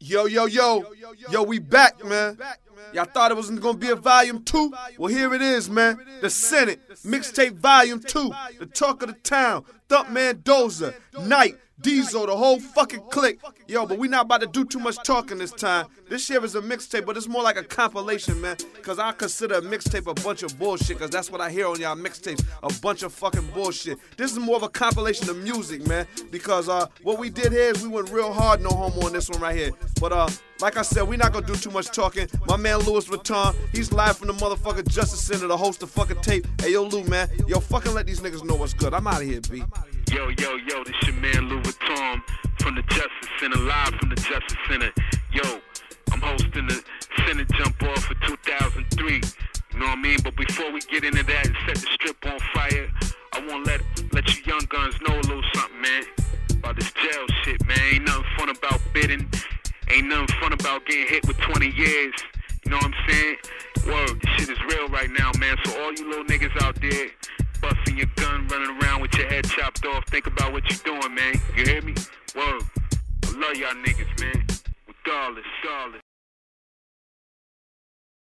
Yo, we back, man. Y'all thought it was gonna be a volume 2? Well, here it is, man. The Senate, mixtape volume 2. The talk of the town, Thumpman Doza, Knight, Diesel, the whole fucking clique. Yo, but we not about to do too much talking this time. This year is a mixtape, but it's more like a compilation, man. Cause I consider a mixtape a bunch of bullshit, cause that's what I hear on y'all mixtapes, a bunch of fucking bullshit. This is more of a compilation of music, man. Because what we did here is we went real hard, no homo on this one right here. But like I said, we not gonna do too much talking. My man Louis Vuitton, he's live from the motherfucking Justice Center to host the fucking tape. Hey, yo, Lou, man. Yo, fucking let these niggas know what's good. I'm out of here, B. Yo, this your man Louis Vuitton from the Justice Center, live from the Justice Center. Yo, I'm hosting the Senate jump off for 2003. You know what I mean? But before we get into that and set the strip on fire, I want to let you young guns know a little something, man. About this jail shit, man. Ain't nothing fun about bidding. Ain't nothing fun about getting hit with 20 years. You know what I'm saying? Word, this shit is real right now, man. So all you little niggas out there, busting your gun, running around with your head chopped off, think about what you're doing, man. You hear me? Word. I love y'all niggas, man. Regardless.